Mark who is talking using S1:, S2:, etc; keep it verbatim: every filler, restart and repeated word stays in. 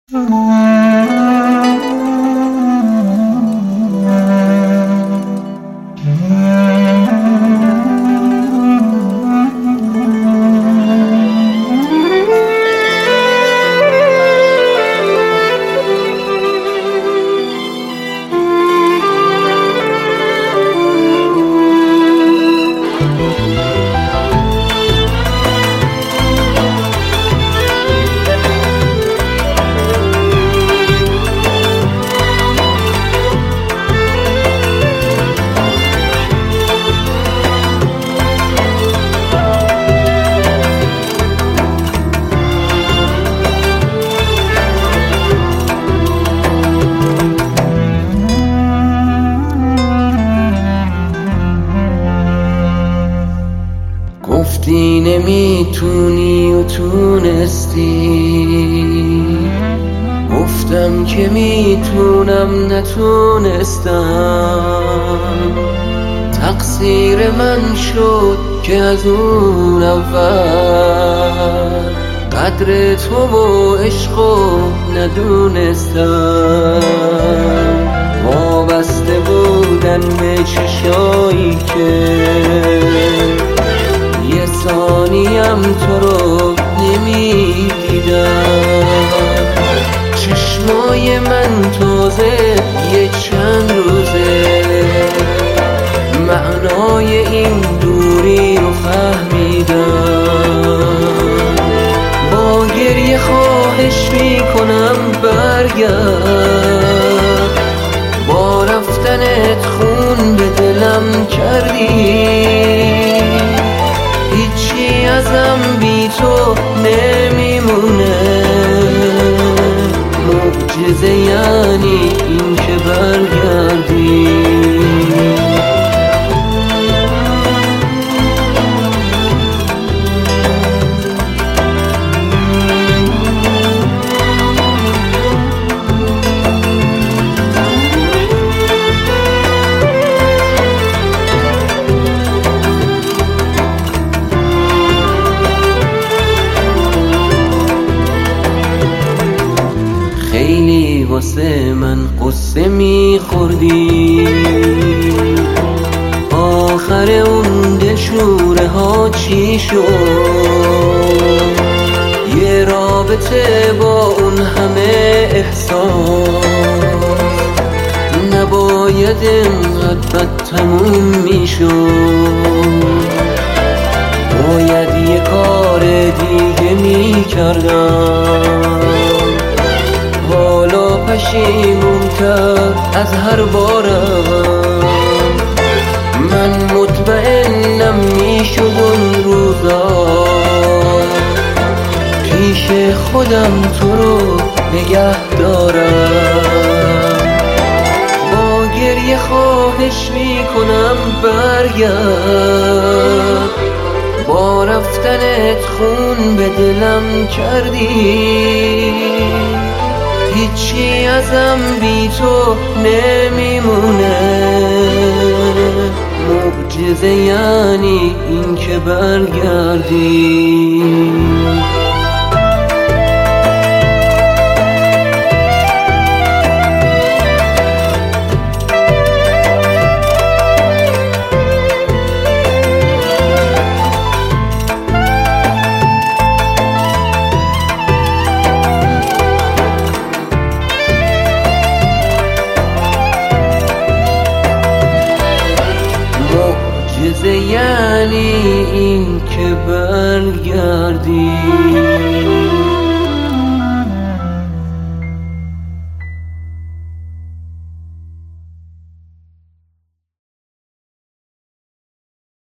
S1: گفتی نمیتونی و تونستی، گفتم که میتونم نتونستم. تقصیر من شد که از اون اول قدر تو و عشقو ندونستم. وابسته بودن به چشایی که یه ثانیم تو رو نمیدیدم. چشمای من تازه یه چند روزه معنای این دوری رو فهمیدم. با گریه خواهش میکنم برگرد، با رفتنت خون به دلم کردی. هیچی ازم بی تو نمیمونه، معجزه یعنی این که برگردی. خیلی واسه من قصه میخوردی، آخر اون دلشوره ها چی شد؟ یه رابطه با اون همه احساس نباید اینقدر بد تموم میشد. باید یه کار دیگه میکردم، حالا پشیمون‌تر از هر بارم. من مطمئنم میشد اون روزا پیش خودم تو رو نگه دارم. با گریه خواهش میکنم برگرد، با رفتنت خون به دلم کردی. هیچی ازم بی تو نمیمونه، معجزه یعنی این که برگردی. معجزه یعنی این که برگردی.